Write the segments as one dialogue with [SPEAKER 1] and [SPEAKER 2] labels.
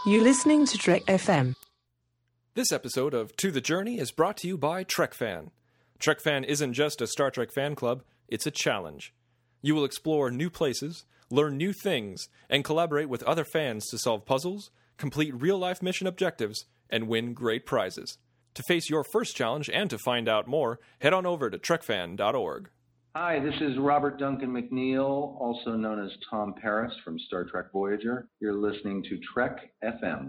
[SPEAKER 1] You're listening to Trek FM.
[SPEAKER 2] This episode of To the Journey is brought to you by TrekFan. TrekFan isn't just a Star Trek fan club, it's a challenge. You will explore new places, learn new things, and collaborate with other fans to solve puzzles, complete real-life mission objectives, and win great prizes. To face your first challenge and to find out more, head on over to trekfan.org.
[SPEAKER 3] Hi, this is Robert Duncan McNeil, also known as Tom Paris from Star Trek Voyager. You're listening to Trek FM.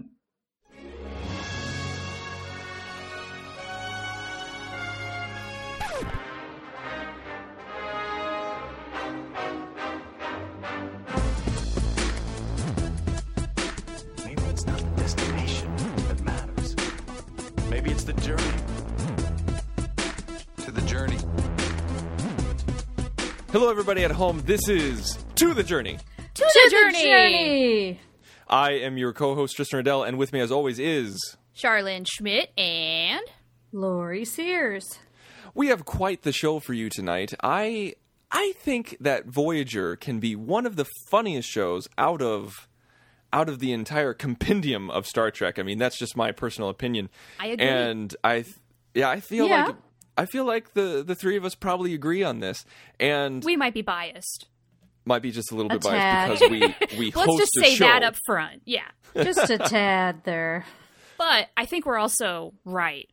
[SPEAKER 4] Maybe it's not the destination that matters. Maybe it's the journey. To the journey.
[SPEAKER 2] Hello everybody at home, this is To the Journey.
[SPEAKER 5] To the journey!
[SPEAKER 2] I am your co-host Tristan Riddell, and with me as always is...
[SPEAKER 5] Charlene Schmidt and...
[SPEAKER 6] Lori Sears.
[SPEAKER 2] We have quite the show for you tonight. I think that Voyager can be one of the funniest shows out of the entire compendium of Star Trek. I mean, that's just my personal opinion.
[SPEAKER 5] I agree.
[SPEAKER 2] And I feel like the three of us probably agree on this. And
[SPEAKER 5] we might be biased.
[SPEAKER 2] Might be just a little bit
[SPEAKER 6] tad.
[SPEAKER 2] biased because we
[SPEAKER 5] Let's
[SPEAKER 2] host
[SPEAKER 5] just
[SPEAKER 2] the
[SPEAKER 5] say
[SPEAKER 2] show.
[SPEAKER 5] that up front. Yeah.
[SPEAKER 6] Just a tad there.
[SPEAKER 5] But I think we're also right.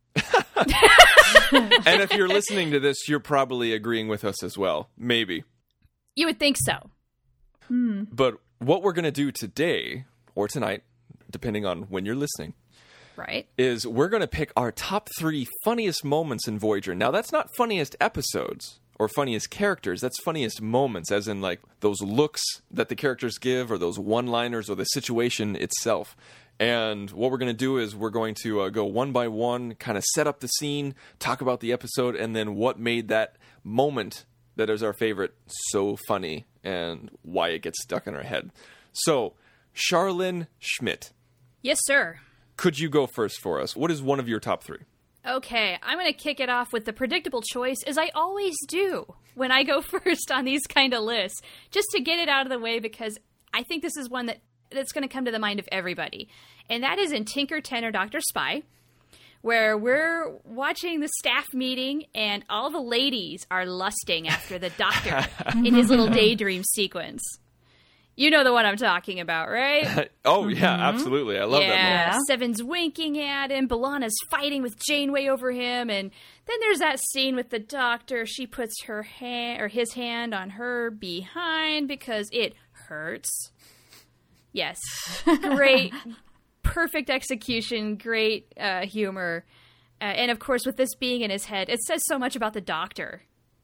[SPEAKER 2] And if you're listening to this, you're probably agreeing with us as well. Maybe.
[SPEAKER 5] You would think so.
[SPEAKER 2] But what we're going to do today, or tonight, depending on when you're listening,
[SPEAKER 5] Right?
[SPEAKER 2] is we're going to pick our top 3 funniest moments in Voyager. Now, that's not funniest episodes or funniest characters. That's funniest moments, as in, like, those looks that the characters give or those one-liners or the situation itself. And what we're going to do is we're going to go one by one, kind of set up the scene, talk about the episode, and then what made that moment that is our favorite so funny and why it gets stuck in our head. So, Charlene Schmidt,
[SPEAKER 5] Yes, sir.
[SPEAKER 2] could you go first for us? What is one of your top 3?
[SPEAKER 5] Okay, I'm going to kick it off with the predictable choice, as I always do when I go first on these kind of lists, just to get it out of the way, because I think this is one that's going to come to the mind of everybody. And that is in Tinker, Tenor, Dr. Spy, where we're watching the staff meeting and all the ladies are lusting after the doctor in his little daydream sequence. You know the one I'm talking about, right?
[SPEAKER 2] Oh, yeah, absolutely. I love that moment.
[SPEAKER 6] Yeah.
[SPEAKER 5] Seven's winking at him. B'Elanna's fighting with Janeway over him. And then there's that scene with the doctor. She puts her hand or his hand on her behind because it hurts. Yes. Great. Perfect execution. Great humor. And of course, with this being in his head, it says so much about the doctor.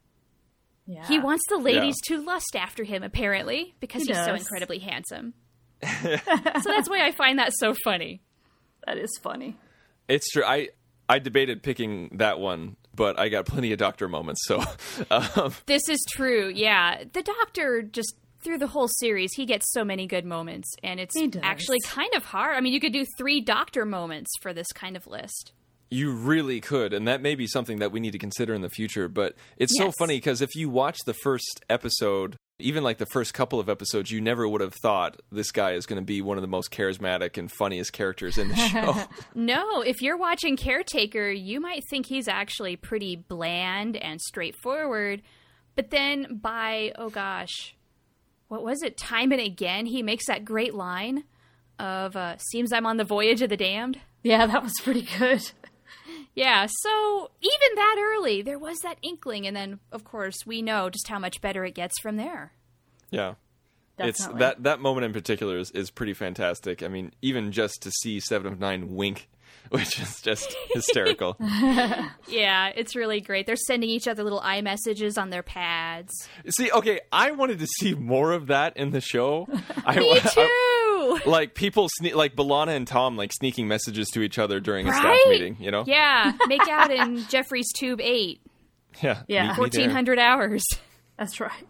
[SPEAKER 6] Yeah.
[SPEAKER 5] He wants the ladies to lust after him, apparently, because
[SPEAKER 6] He
[SPEAKER 5] he's so
[SPEAKER 6] does.
[SPEAKER 5] incredibly handsome. So that's why I find that so funny.
[SPEAKER 6] That is funny.
[SPEAKER 2] It's true. I debated picking that one, but I got plenty of doctor moments. So,
[SPEAKER 5] This is true, yeah. The Doctor, just through the whole series, he gets so many good moments, and it's
[SPEAKER 6] He does.
[SPEAKER 5] actually kind of hard. I mean, you could do 3 Doctor moments for this kind of list.
[SPEAKER 2] you really could, and that may be something that we need to consider in the future. But it's so
[SPEAKER 5] Yes.
[SPEAKER 2] funny because if you watch the first episode, even like the first couple of episodes, you never would have thought this guy is going to be one of the most charismatic and funniest characters in the show.
[SPEAKER 5] No, if you're watching Caretaker, you might think he's actually pretty bland and straightforward. But then by, oh gosh, what was it? Time and again, he makes that great line of, seems I'm on the voyage of the damned.
[SPEAKER 6] Yeah, that was pretty good.
[SPEAKER 5] Yeah, so even that early, there was that inkling, and then, of course, we know just how much better it gets from there.
[SPEAKER 2] Yeah.
[SPEAKER 6] Definitely.
[SPEAKER 2] It's that moment in particular is pretty fantastic. I mean, even just to see 7 of 9 wink, which is just hysterical.
[SPEAKER 5] Yeah, it's really great. They're sending each other little iMessages on their pads.
[SPEAKER 2] See, okay, I wanted to see more of that in the show.
[SPEAKER 5] Me too!
[SPEAKER 2] Like people, like B'Elanna and Tom, like sneaking messages to each other during a staff
[SPEAKER 5] Right?
[SPEAKER 2] meeting. You know?
[SPEAKER 5] Yeah, make out in Jeffrey's Tube 8.
[SPEAKER 2] Yeah.
[SPEAKER 6] Yeah.
[SPEAKER 2] meet me there.
[SPEAKER 5] 1,400 hours.
[SPEAKER 6] That's right.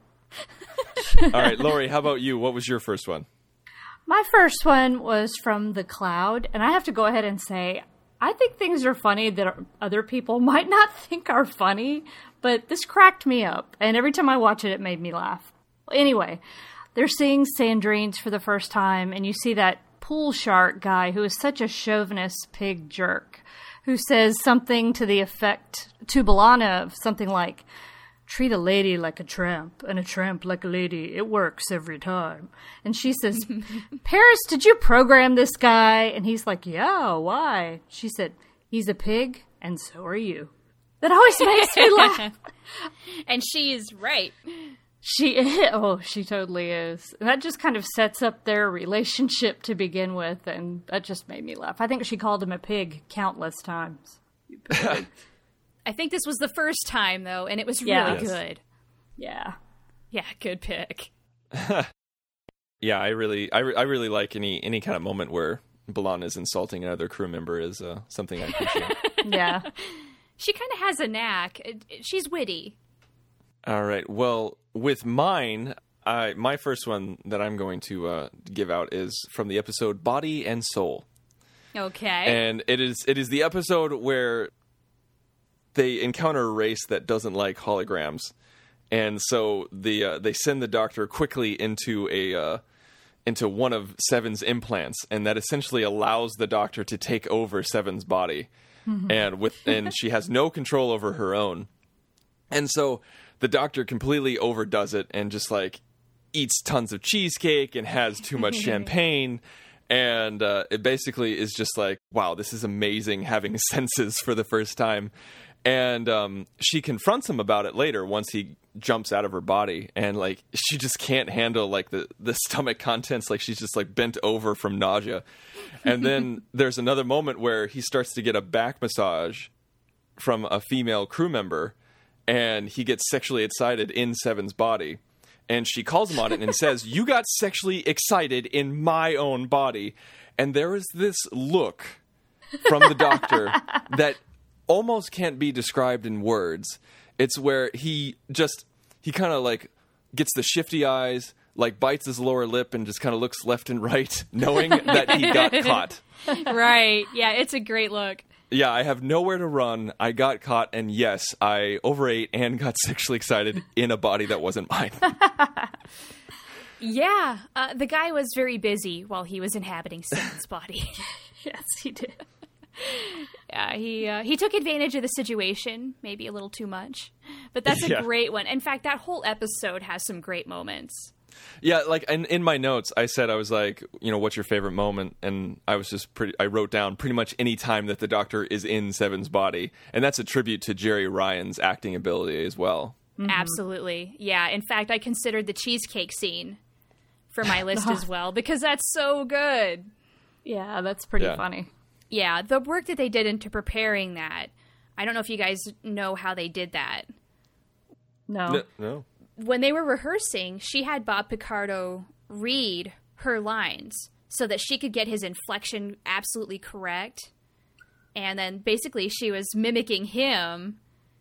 [SPEAKER 2] All right, Lori, how about you? What was your first one?
[SPEAKER 6] My first one was from The Cloud, and I have to go ahead and say, I think things are funny that other people might not think are funny, but this cracked me up, and every time I watch it, it made me laugh. Anyway, they're seeing Sandrines for the first time, and you see that pool shark guy who is such a chauvinist pig jerk, who says something to the effect to B'Elanna of something like, treat a lady like a tramp and a tramp like a lady. It works every time. And she says, Paris, did you program this guy? And he's like, yeah, why? She said, he's a pig and so are you. That always makes me laugh.
[SPEAKER 5] And she is right.
[SPEAKER 6] She totally is. And that just kind of sets up their relationship to begin with, and that just made me laugh. I think she called him a pig countless times. You pig.
[SPEAKER 5] I think this was the first time, though, and it was really
[SPEAKER 6] Yes.
[SPEAKER 5] good.
[SPEAKER 6] Yeah.
[SPEAKER 5] Yeah, good pick.
[SPEAKER 2] Yeah, I really like any kind of moment where B'Elanna is insulting another crew member is something I appreciate.
[SPEAKER 6] Yeah.
[SPEAKER 5] She kind of has a knack. She's witty.
[SPEAKER 2] All right. Well, with mine, my first one that I'm going to give out is from the episode Body and Soul.
[SPEAKER 5] Okay.
[SPEAKER 2] And it is the episode where they encounter a race that doesn't like holograms. And so they send the Doctor quickly into one of Seven's implants, and that essentially allows the Doctor to take over Seven's body. And she has no control over her own. And so the Doctor completely overdoes it and just like eats tons of cheesecake and has too much champagne. And it basically is just like, wow, this is amazing having senses for the first time. And she confronts him about it later once he jumps out of her body. And like, she just can't handle like the stomach contents. Like she's just like bent over from nausea. And then there's another moment where he starts to get a back massage from a female crew member. And he gets sexually excited in Seven's body. And she calls him on it and says, you got sexually excited in my own body. And there is this look from the Doctor that almost can't be described in words. It's where he kind of like gets the shifty eyes, like bites his lower lip and just kind of looks left and right, knowing that he got caught.
[SPEAKER 5] Right. Yeah, it's a great look.
[SPEAKER 2] Yeah, I have nowhere to run. I got caught, and yes, I overate and got sexually excited in a body that wasn't mine.
[SPEAKER 5] Yeah, the guy was very busy while he was inhabiting Seven's body.
[SPEAKER 6] Yes, he did.
[SPEAKER 5] Yeah, he took advantage of the situation, maybe a little too much. But that's a great one. In fact, that whole episode has some great moments.
[SPEAKER 2] Yeah, like in my notes, I said, I was like, what's your favorite moment? And I was I wrote down pretty much any time that the Doctor is in Seven's body. And that's a tribute to Jerry Ryan's acting ability as well.
[SPEAKER 5] Mm-hmm. Absolutely. Yeah, in fact, I considered the cheesecake scene for my list as well, because that's so good.
[SPEAKER 6] Yeah, that's pretty funny.
[SPEAKER 5] Yeah, the work that they did into preparing that. I don't know if you guys know how they did that.
[SPEAKER 6] No.
[SPEAKER 5] When they were rehearsing, she had Bob Picardo read her lines so that she could get his inflection absolutely correct. And then basically she was mimicking him,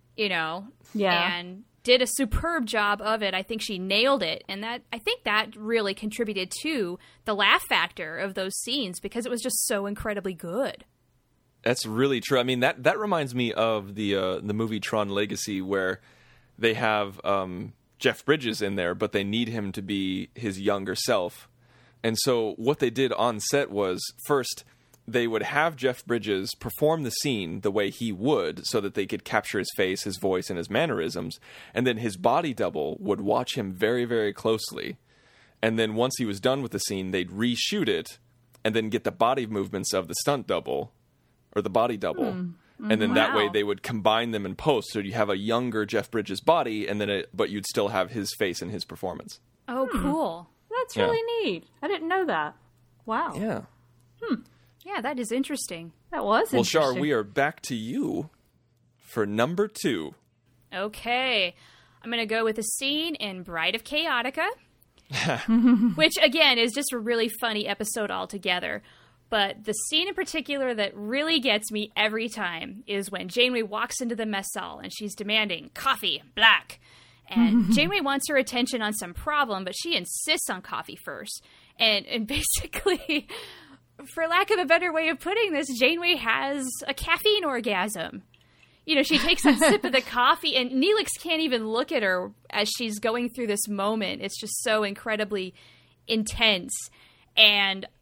[SPEAKER 5] and did a superb job of it. I think she nailed it. And I think that really contributed to the laugh factor of those scenes because it was just so incredibly good.
[SPEAKER 2] That's really true. I mean, that reminds me of the movie Tron Legacy, where they have Jeff Bridges in there, but they need him to be his younger self. And so what they did on set was, first, they would have Jeff Bridges perform the scene the way he would so that they could capture his face, his voice, and his mannerisms. And then his body double would watch him very, very closely. And then once he was done with the scene, they'd reshoot it and then get the body movements of the stunt double or the body double. And then that way they would combine them in post. So you have a younger Jeff Bridges body, and then but you'd still have his face and his performance.
[SPEAKER 5] Oh, cool.
[SPEAKER 6] That's really neat. I didn't know that. Wow.
[SPEAKER 2] Yeah.
[SPEAKER 5] Yeah, that is interesting.
[SPEAKER 6] That was
[SPEAKER 2] Well,
[SPEAKER 6] interesting.
[SPEAKER 2] Shar, we are back to you for number 2.
[SPEAKER 5] Okay. I'm going to go with a scene in Bride of Chaotica, which, again, is just a really funny episode altogether. But the scene in particular that really gets me every time is when Janeway walks into the mess hall and she's demanding coffee, black. And Janeway wants her attention on some problem, but she insists on coffee first. And basically, for lack of a better way of putting this, Janeway has a caffeine orgasm. She takes a sip of the coffee, and Neelix can't even look at her as she's going through this moment. It's just so incredibly intense. And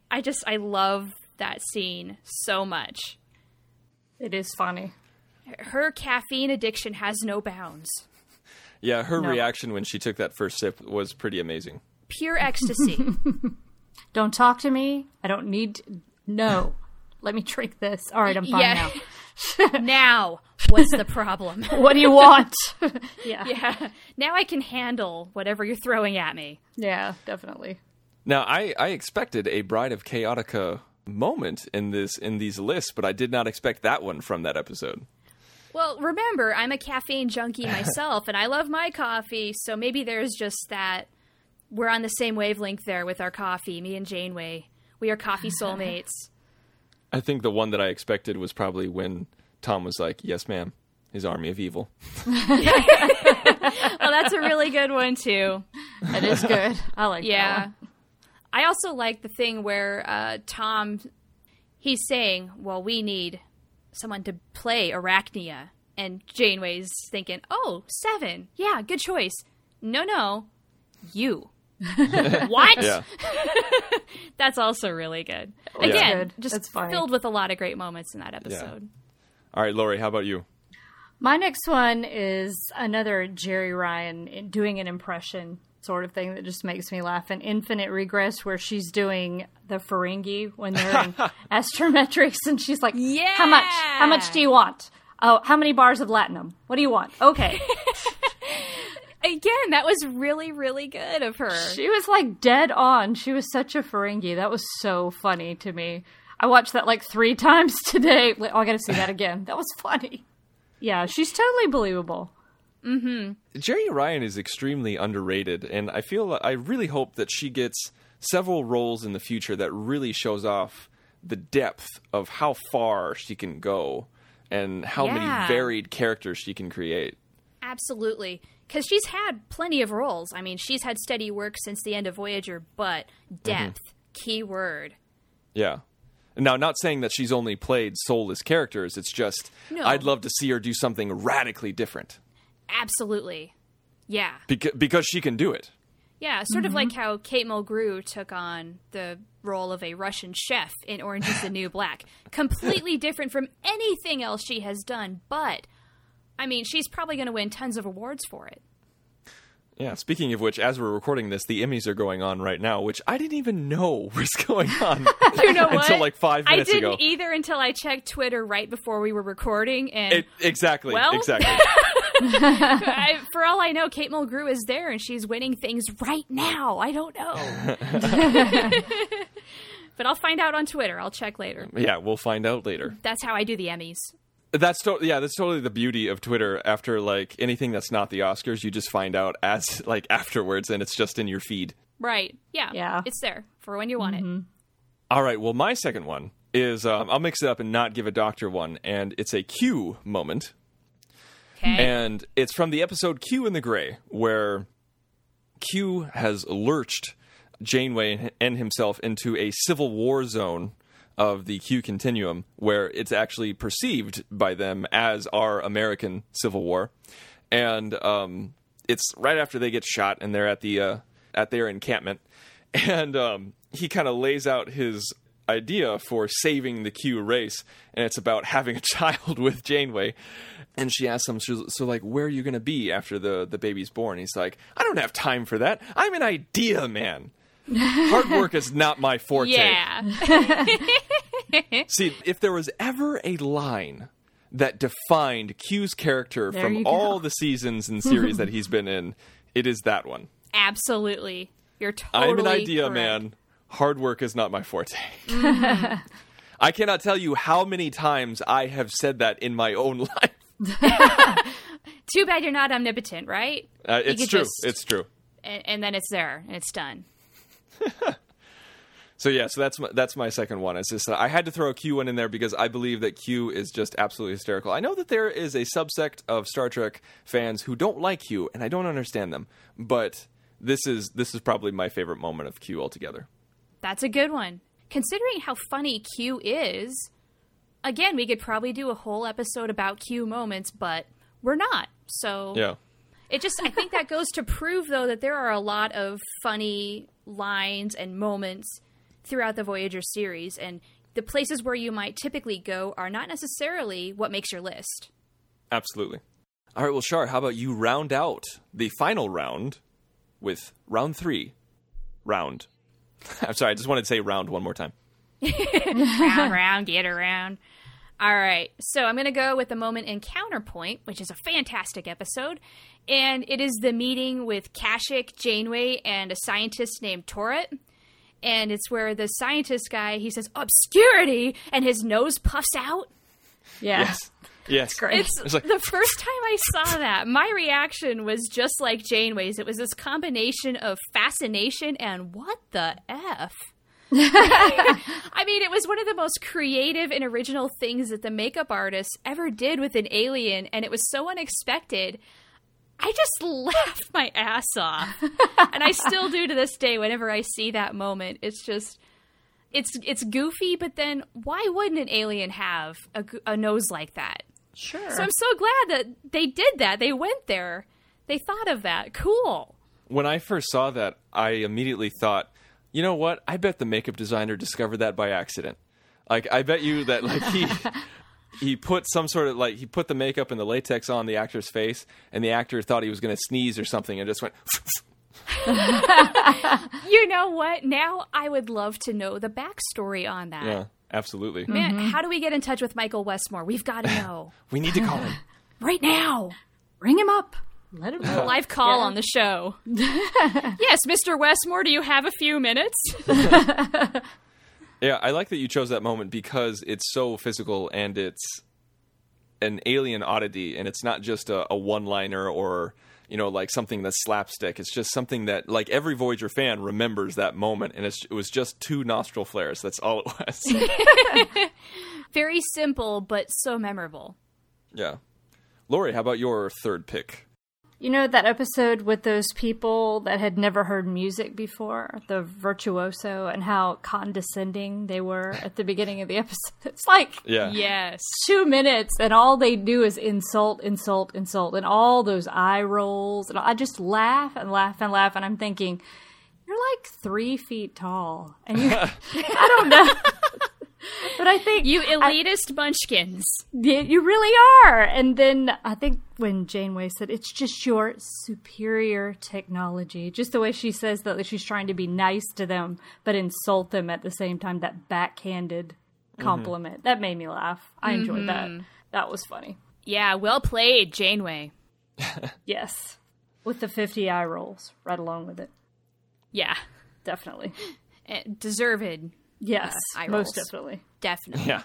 [SPEAKER 5] I love that scene so much.
[SPEAKER 6] It is funny.
[SPEAKER 5] Her caffeine addiction has no bounds.
[SPEAKER 2] Yeah, her
[SPEAKER 6] No.
[SPEAKER 2] reaction when she took that first sip was pretty amazing.
[SPEAKER 5] Pure ecstasy.
[SPEAKER 6] Don't talk to me. I don't need... No. Let me drink this. All right, I'm fine now.
[SPEAKER 5] Now, what's the problem?
[SPEAKER 6] What do you want? Yeah.
[SPEAKER 5] Yeah. Now I can handle whatever you're throwing at me.
[SPEAKER 6] Yeah, definitely.
[SPEAKER 2] Now, I expected a Bride of Chaotica moment in these lists, but I did not expect that one from that episode.
[SPEAKER 5] Well, remember, I'm a caffeine junkie myself, and I love my coffee, so maybe there's just that we're on the same wavelength there with our coffee, me and Janeway. We are coffee soulmates.
[SPEAKER 2] I think the one that I expected was probably when Tom was like, "Yes, ma'am," his army of evil.
[SPEAKER 5] Well, that's a really good one, too.
[SPEAKER 6] That is good. I like that
[SPEAKER 5] Yeah.
[SPEAKER 6] one.
[SPEAKER 5] I also like the thing where Tom, he's saying, well, we need someone to play Arachnia. And Janeway's thinking, oh, Seven. Yeah, good choice. No, you. What?
[SPEAKER 2] Yeah.
[SPEAKER 5] That's also really good.
[SPEAKER 2] Yeah.
[SPEAKER 5] Again,
[SPEAKER 6] Good.
[SPEAKER 5] just
[SPEAKER 6] That's funny.
[SPEAKER 5] filled with a lot of great moments in that episode.
[SPEAKER 2] All right, Lori, how about you?
[SPEAKER 6] My next one is another Jerry Ryan doing an impression sort of thing that just makes me laugh. An Infinite Regress, where she's doing the Ferengi when they're in astrometrics, and she's like,
[SPEAKER 5] Yeah!
[SPEAKER 6] How much do you want? Oh, how many bars of latinum? What do you want? Okay.
[SPEAKER 5] Again, that was really, really good of her.
[SPEAKER 6] She was like dead on. She was such a Ferengi. That was so funny to me. I watched that like 3 times today. Oh, I gotta see that again. That was funny. Yeah, she's totally believable.
[SPEAKER 2] Jerry Ryan is extremely underrated, and I really hope that she gets several roles in the future that really shows off the depth of how far she can go and how
[SPEAKER 5] Yeah.
[SPEAKER 2] many varied characters she can create.
[SPEAKER 5] Absolutely. Because she's had plenty of roles. I mean, she's had steady work since the end of Voyager, but depth, key word.
[SPEAKER 2] Yeah. Now, not saying that she's only played soulless characters, it's just
[SPEAKER 5] No.
[SPEAKER 2] I'd love to see her do something radically different
[SPEAKER 5] Absolutely. Yeah.
[SPEAKER 2] because she can do it.
[SPEAKER 5] Yeah, sort of like how Kate Mulgrew took on the role of a Russian chef in Orange is the New Black. Completely different from anything else she has done, but, I mean, she's probably going to win tons of awards for it.
[SPEAKER 2] Yeah, speaking of which, as we're recording this, the Emmys are going on right now, which I didn't even know was going on
[SPEAKER 5] You know what?
[SPEAKER 2] until like 5 minutes
[SPEAKER 5] I didn't
[SPEAKER 2] ago.
[SPEAKER 5] either until I checked Twitter right before we were recording, and
[SPEAKER 2] Exactly.
[SPEAKER 5] Well-
[SPEAKER 2] Exactly.
[SPEAKER 5] for all I know, Kate Mulgrew is there and she's winning things right now. I don't know. But I'll find out on Twitter. I'll check later.
[SPEAKER 2] Yeah, we'll find out later.
[SPEAKER 5] That's how I do the Emmys.
[SPEAKER 2] That's totally the beauty of Twitter. After like anything that's not the Oscars, you just find out as like afterwards, and it's just in your feed.
[SPEAKER 5] Right. Yeah.
[SPEAKER 6] Yeah.
[SPEAKER 5] It's there for when you want it.
[SPEAKER 2] All right. Well, my second one is I'll mix it up and not give a doctor one, and it's a Q moment,
[SPEAKER 5] Okay.
[SPEAKER 2] and it's from the episode Q in the Gray, where Q has lurched Janeway and himself into a civil war zone of the Q continuum, where it's actually perceived by them as our American Civil War, and it's right after they get shot and they're at their encampment, and he kind of lays out his idea for saving the Q race, and it's about having a child with Janeway. And she asks him, so like, where are you going to be after the baby's born? He's like, I don't have time for that. I'm an idea man. Hard work is not my forte.
[SPEAKER 5] Yeah.
[SPEAKER 2] See, if there was ever a line that defined Q's character
[SPEAKER 6] There
[SPEAKER 2] from
[SPEAKER 6] you go.
[SPEAKER 2] all the seasons and series that he's been in, it is that one.
[SPEAKER 5] Absolutely. You're totally
[SPEAKER 2] I'm an idea
[SPEAKER 5] correct.
[SPEAKER 2] man. Hard work is not my forte. I cannot tell you how many times I have said that in my own life.
[SPEAKER 5] Too bad you're not omnipotent, right?
[SPEAKER 2] It's
[SPEAKER 5] could
[SPEAKER 2] true.
[SPEAKER 5] just-
[SPEAKER 2] It's true.
[SPEAKER 5] And then it's there and it's done.
[SPEAKER 2] So yeah, so that's my second one. It's just I had to throw a Q one in there because I believe that Q is just absolutely hysterical. I know that there is a subsect of Star Trek fans who don't like Q, and I don't understand them. But this is probably my favorite moment of Q altogether.
[SPEAKER 5] That's a good one. Considering how funny Q is, again, we could probably do a whole episode about Q moments, but we're not. So
[SPEAKER 2] Yeah.
[SPEAKER 5] I think that goes to prove, though, that there are a lot of funny lines and moments throughout the Voyager series, and the places where you might typically go are not necessarily what makes your list.
[SPEAKER 2] Absolutely. All right, well, Shar, how about you round out the final round with round 3. I'm sorry, I just wanted to say round one more time.
[SPEAKER 5] round, get around. All right, so I'm going to go with the moment in Counterpoint, which is a fantastic episode, and it is the meeting with Kashyyyk, Janeway, and a scientist named Torret, and it's where the scientist guy, he says, obscurity, and his nose puffs out.
[SPEAKER 6] Yeah.
[SPEAKER 2] Yes.
[SPEAKER 6] Great.
[SPEAKER 2] It's like,
[SPEAKER 5] The first time I saw that, my reaction was just like Janeway's. It was this combination of fascination and what the F? I mean, it was one of the most creative and original things that the makeup artist ever did with an alien, and it was so unexpected. I just laughed my ass off. And I still do to this day whenever I see that moment. It's just, it's goofy, but then why wouldn't an alien have a nose like that?
[SPEAKER 6] Sure.
[SPEAKER 5] So I'm so glad that they did that. They went there. They thought of that. Cool.
[SPEAKER 2] when I first saw that, I immediately thought, you know what? I bet the makeup designer discovered that by accident. Like, I bet you that, like, he put some sort of, like, he put the makeup and the latex on the actor's face, and the actor thought he was going to sneeze or something and just went...
[SPEAKER 5] You know what? Now I would love to know the backstory on that.
[SPEAKER 2] Yeah, absolutely.
[SPEAKER 5] Man, how do we get in touch with Michael Westmore? We've got to know.
[SPEAKER 2] We need to call him.
[SPEAKER 5] Right now.
[SPEAKER 6] Ring him up. Let him know.
[SPEAKER 5] Live call on the show. Yes, Mr. Westmore, do you have a few minutes?
[SPEAKER 2] Yeah, I like that you chose that moment because it's so physical and it's an alien oddity, and it's not just a one-liner or, you know, like something that's slapstick. It's just something that, like, every Voyager fan remembers that moment, and it was just 2 nostril flares. That's all it was.
[SPEAKER 5] Very simple, but so memorable.
[SPEAKER 2] Yeah. Lori, how about your third pick?
[SPEAKER 6] You know that episode with those people that had never heard music before, the virtuoso, and how condescending they were at the beginning of the episode? It's like
[SPEAKER 5] Yes.
[SPEAKER 6] 2 minutes, and all they do is insult, insult, insult, and all those eye rolls. And I just laugh and laugh and laugh, and I'm thinking, you're like 3 feet tall. And you I don't know. But I think...
[SPEAKER 5] You elitist munchkins.
[SPEAKER 6] Yeah, you really are. And then I think when Janeway said, it's just your superior technology, just the way she says that she's trying to be nice to them, but insult them at the same time, that backhanded compliment. That made me laugh. I enjoyed that. That was funny.
[SPEAKER 5] Yeah, well played, Janeway.
[SPEAKER 6] Yes. With the 50 eye rolls right along with it.
[SPEAKER 5] Yeah.
[SPEAKER 6] Definitely.
[SPEAKER 5] Deserved.
[SPEAKER 6] Yes,
[SPEAKER 5] eye
[SPEAKER 6] most
[SPEAKER 5] rolls.
[SPEAKER 6] definitely.
[SPEAKER 5] Definitely.
[SPEAKER 2] Yeah.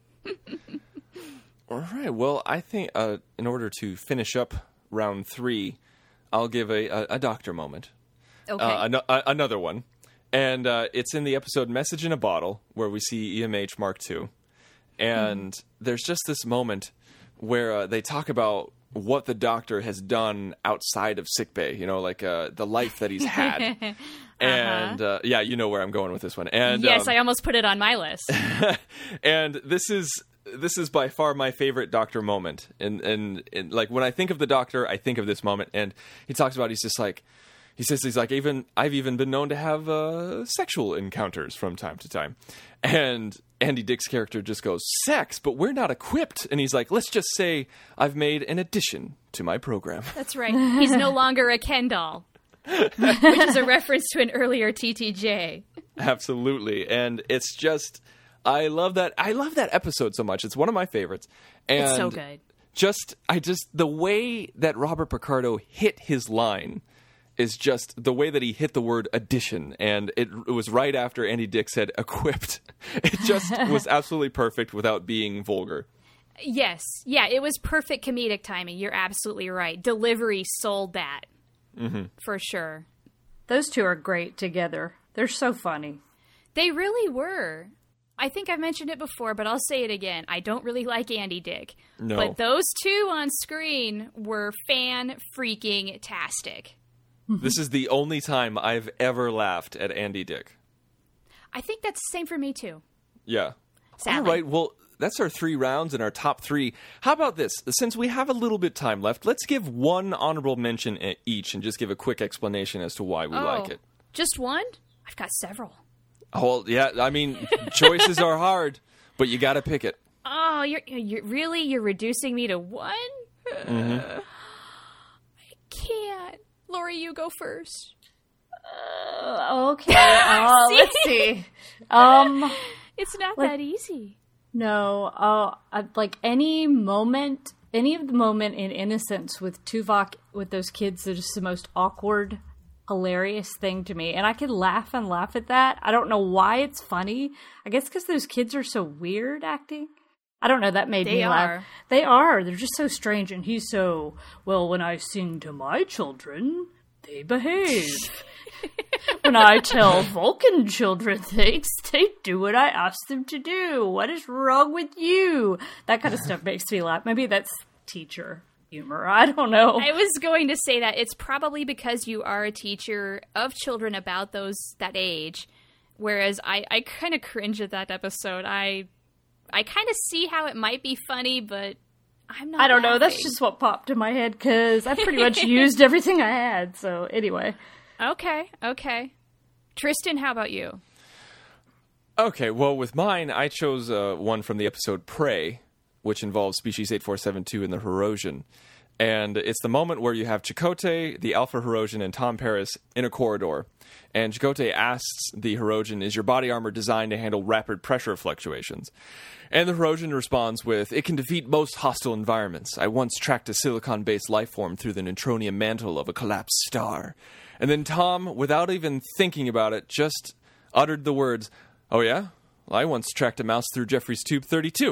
[SPEAKER 2] All right. Well, I think in order to finish up round 3, I'll give a doctor moment.
[SPEAKER 5] Okay.
[SPEAKER 2] Another one. And it's in the episode Message in a Bottle, where we see EMH Mark II. And there's just this moment where they talk about what the doctor has done outside of sickbay, you know, like the life that he's had. And yeah, you know where I'm going with this one. And
[SPEAKER 5] yes, I almost put it on my list.
[SPEAKER 2] and this is by far my favorite doctor moment. And like when I think of the doctor, I think of this moment. And he talks about, he's like, I've even been known to have sexual encounters from time to time. And Andy Dick's character just goes, sex, but we're not equipped. And he's like, let's just say I've made an addition to my program.
[SPEAKER 5] That's right. He's no longer a Ken doll, which is a reference to an earlier TTJ.
[SPEAKER 2] Absolutely. And it's just, I love that episode so much. It's one of my favorites. And
[SPEAKER 5] It's so good.
[SPEAKER 2] The way that Robert Picardo hit his line is just the way that he hit the word addition, and it was right after Andy Dick said equipped. It just was absolutely perfect without being vulgar.
[SPEAKER 5] Yes. Yeah, it was perfect comedic timing. You're absolutely right. Delivery sold that. For sure.
[SPEAKER 6] Those two are great together. They're so funny.
[SPEAKER 5] They really were. I think I've mentioned it before, but I'll say it again. I don't really like Andy Dick.
[SPEAKER 2] No.
[SPEAKER 5] But those two on screen were fan-freaking-tastic.
[SPEAKER 2] This is the only time I've ever laughed at Andy Dick.
[SPEAKER 5] I think that's the same for me, too.
[SPEAKER 2] Yeah.
[SPEAKER 5] Sadly.
[SPEAKER 2] All right, well, that's our 3 rounds and our top 3. How about this? Since we have a little bit time left, let's give one honorable mention each and just give a quick explanation as to why we like it.
[SPEAKER 5] Just one? I've got several.
[SPEAKER 2] Oh, yeah. I mean, choices are hard, but you got to pick it.
[SPEAKER 5] Oh, you're reducing me to one?
[SPEAKER 2] Mm-hmm.
[SPEAKER 5] I can't. Lori, you go first.
[SPEAKER 6] Okay. Let's see.
[SPEAKER 5] It's not that easy.
[SPEAKER 6] No. Like any of the moment in Innocence with Tuvok with those kids is just the most awkward, hilarious thing to me. And I could laugh and laugh at that. I don't know why it's funny. I guess because those kids are so weird acting. I don't know. That made me laugh. They are. They're just so strange. And he's so, well, when I sing to my children, they behave. When I tell Vulcan children things, they do what I ask them to do. What is wrong with you? That kind of stuff makes me laugh. Maybe that's teacher humor. I don't know.
[SPEAKER 5] I was going to say that it's probably because you are a teacher of children about that age, whereas I kind of cringe at that episode. I kind of see how it might be funny, but I'm not.
[SPEAKER 6] I don't know.
[SPEAKER 5] laughing.
[SPEAKER 6] That's just what popped in my head because I pretty much used everything I had. So anyway.
[SPEAKER 5] Okay. Tristan, how about you?
[SPEAKER 2] Okay, well, with mine, I chose one from the episode Prey, which involves Species 8472 and the Herosian. And it's the moment where you have Chakotay, the Alpha Herosian, and Tom Paris in a corridor. And Chakotay asks the Herosian, is your body armor designed to handle rapid pressure fluctuations? And the Herosian responds with, it can defeat most hostile environments. I once tracked a silicon-based life form through the neutronium mantle of a collapsed star. And then Tom, without even thinking about it, just uttered the words, oh yeah? Well, I once tracked a mouse through Jeffrey's Tube 32.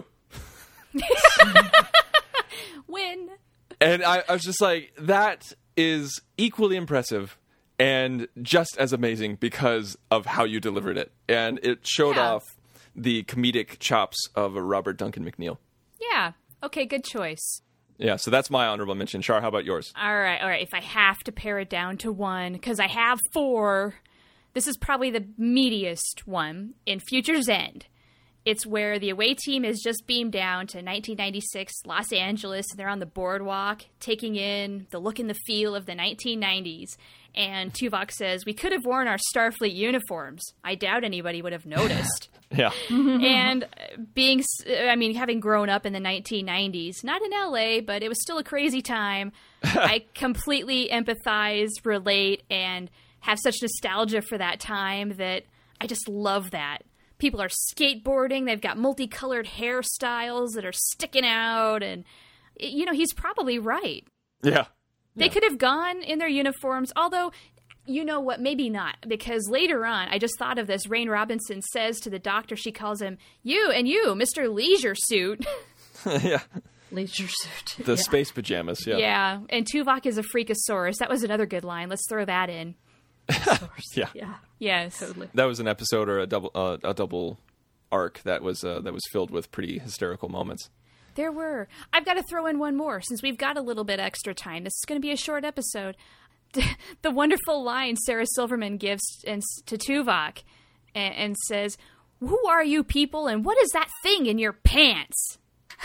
[SPEAKER 5] Win.
[SPEAKER 2] And I was just like, that is equally impressive and just as amazing because of how you delivered it. And it showed off the comedic chops of Robert Duncan McNeil.
[SPEAKER 5] Yeah. Okay, good choice.
[SPEAKER 2] Yeah, so that's my honorable mention. Shar, how about yours?
[SPEAKER 5] All right. If I have to pare it down to one, because I have 4, this is probably the meatiest one in Future's End. It's where the away team is just beamed down to 1996 Los Angeles, and they're on the boardwalk, taking in the look and the feel of the 1990s. And Tuvok says, we could have worn our Starfleet uniforms. I doubt anybody would have noticed.
[SPEAKER 2] Yeah.
[SPEAKER 5] And having grown up in the 1990s, not in LA, but it was still a crazy time. I completely empathize, relate, and have such nostalgia for that time that I just love that. People are skateboarding. They've got multicolored hairstyles that are sticking out. And, he's probably right.
[SPEAKER 2] Yeah.
[SPEAKER 5] They could have gone in their uniforms, although, you know what, maybe not. Because later on, I just thought of this, Rain Robinson says to the doctor, she calls him, you, Mr. Leisure Suit.
[SPEAKER 2] Yeah.
[SPEAKER 6] Leisure Suit.
[SPEAKER 2] The space pajamas, yeah.
[SPEAKER 5] Yeah, and Tuvok is a freakosaurus. That was another good line. Let's throw that in.
[SPEAKER 2] Yeah.
[SPEAKER 5] Yes.
[SPEAKER 6] Totally.
[SPEAKER 2] That was an episode or a double arc that was filled with pretty hysterical moments.
[SPEAKER 5] There were. I've got to throw in one more since we've got a little bit extra time. This is going to be a short episode. The wonderful line Sarah Silverman gives to Tuvok and says, "Who are you people and what is that thing in your pants?"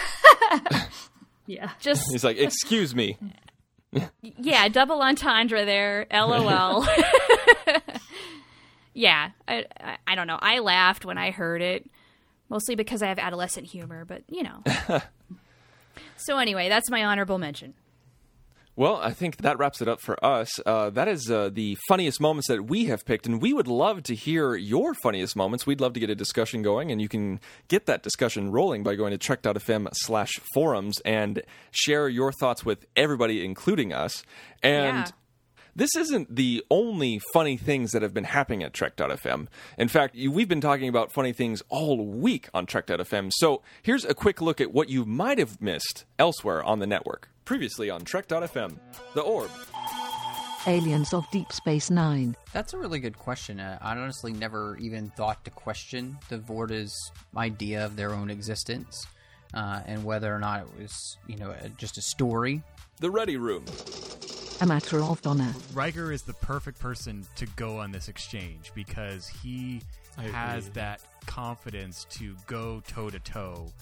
[SPEAKER 6] Yeah.
[SPEAKER 2] He's like, "Excuse me."
[SPEAKER 5] Yeah, double entendre there. LOL. Yeah, I don't know. I laughed when I heard it. Mostly because I have adolescent humor, but, So anyway, that's my honorable mention.
[SPEAKER 2] Well, I think that wraps it up for us. That is the funniest moments that we have picked, and we would love to hear your funniest moments. We'd love to get a discussion going, and you can get that discussion rolling by going to trek.fm/forums and share your thoughts with everybody, including us. And this isn't the only funny things that have been happening at Trek.fm. In fact, we've been talking about funny things all week on Trek.fm. So here's a quick look at what you might have missed elsewhere on the network. Previously on Trek.fm, The Orb.
[SPEAKER 1] Aliens of Deep Space Nine.
[SPEAKER 7] That's a really good question. I honestly never even thought to question the Vorta's idea of their own existence and whether or not it was, just a story.
[SPEAKER 2] The Ready Room.
[SPEAKER 1] A Matter of Honor.
[SPEAKER 8] Riker is the perfect person to go on this exchange because he has that confidence to go toe-to-toe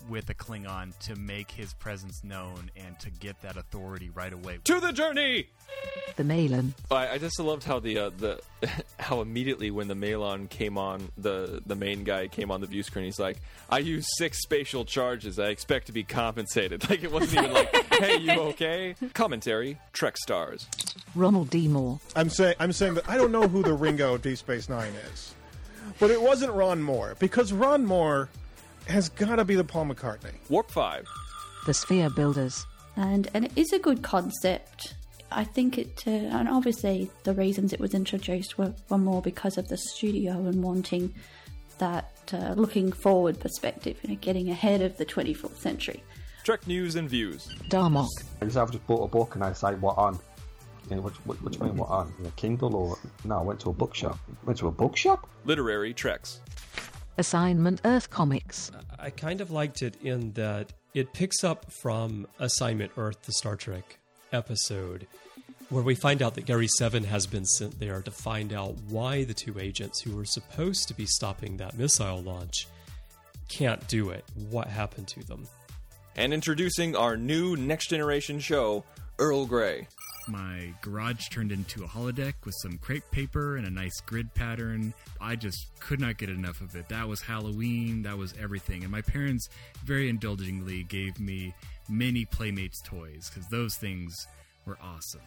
[SPEAKER 8] with a Klingon to make his presence known and to get that authority right away.
[SPEAKER 2] To the journey!
[SPEAKER 1] The Malin.
[SPEAKER 2] I just loved how the how immediately when the Malon came on, the main guy came on the view screen, he's like, I use 6 spatial charges. I expect to be compensated. Like, it wasn't even like, hey, you okay? Commentary, Trek stars.
[SPEAKER 1] Ronald D. Moore.
[SPEAKER 9] I'm saying that I don't know who the Ringo of Deep Space Nine is, but it wasn't Ron Moore, because Ron Moore has got to be the Paul McCartney.
[SPEAKER 2] Warp 5.
[SPEAKER 1] The Sphere Builders.
[SPEAKER 10] And it is a good concept. I think and obviously the reasons it was introduced were more because of the studio and wanting that looking forward perspective, getting ahead of the 24th century.
[SPEAKER 2] Trek news and views.
[SPEAKER 1] Darmok.
[SPEAKER 11] I just bought a book and I say, what on? What do you mean, what on? Kindle or... No, I went to a bookshop.
[SPEAKER 2] Literary Treks.
[SPEAKER 1] Assignment Earth Comics.
[SPEAKER 12] I kind of liked it in that it picks up from Assignment Earth, the Star Trek episode, where we find out that Gary Seven has been sent there to find out why the 2 agents who were supposed to be stopping that missile launch can't do it. What happened to them?
[SPEAKER 2] And introducing our new Next Generation show, Earl Grey.
[SPEAKER 8] My garage turned into a holodeck with some crepe paper and a nice grid pattern. I just could not get enough of it. That was Halloween. That was everything. And my parents very indulgently gave me many Playmates toys because those things were awesome.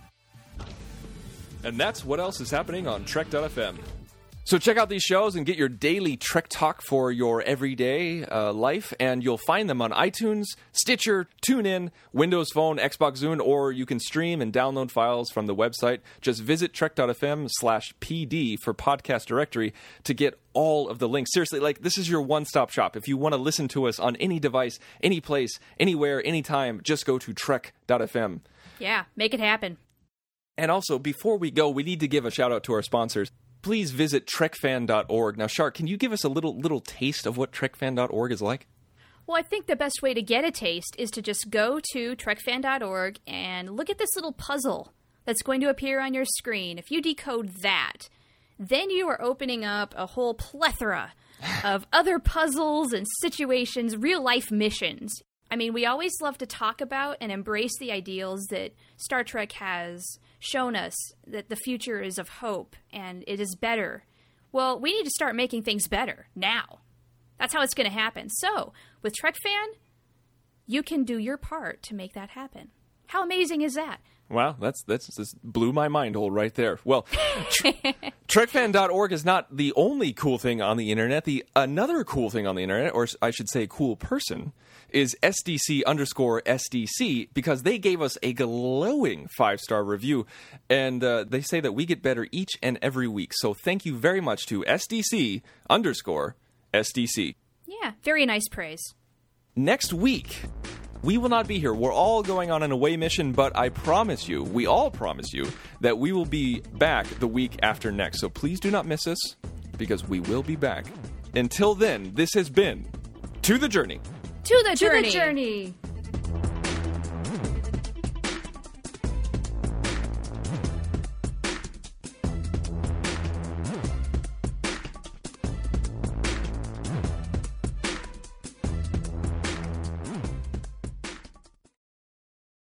[SPEAKER 2] And that's what else is happening on Trek.fm. So check out these shows and get your daily Trek talk for your everyday life, and you'll find them on iTunes, Stitcher, TuneIn, Windows Phone, Xbox Zune, or you can stream and download files from the website. Just visit trek.fm/PD for podcast directory to get all of the links. Seriously, this is your one-stop shop. If you want to listen to us on any device, any place, anywhere, anytime, just go to trek.fm.
[SPEAKER 5] Yeah, make it happen.
[SPEAKER 2] And also, before we go, we need to give a shout-out to our sponsors. Please visit trekfan.org. Now, Shark, can you give us a little taste of what trekfan.org is like?
[SPEAKER 5] Well, I think the best way to get a taste is to just go to trekfan.org and look at this little puzzle that's going to appear on your screen. If you decode that, then you are opening up a whole plethora of other puzzles and situations, real-life missions. I mean, we always love to talk about and embrace the ideals that Star Trek has shown us, that the future is of hope and it is better. Well, we need to start making things better now. That's how it's going to happen. So, with TrekFan, you can do your part to make that happen. How amazing is that?
[SPEAKER 2] Wow, that's blew my mind hole right there. Well, TrekFan.org is not the only cool thing on the internet. Another cool thing on the internet, or I should say cool person, is SDC_SDC, because they gave us a glowing 5-star review, and they say that we get better each and every week. So thank you very much to SDC_SDC.
[SPEAKER 5] Yeah, very nice praise.
[SPEAKER 2] Next week, we will not be here. We're all going on an away mission, but I promise you, we all promise you, that we will be back the week after next. So please do not miss us, because we will be back. Until then, this has been To the Journey.
[SPEAKER 5] To the
[SPEAKER 6] To
[SPEAKER 5] journey.
[SPEAKER 6] the journey.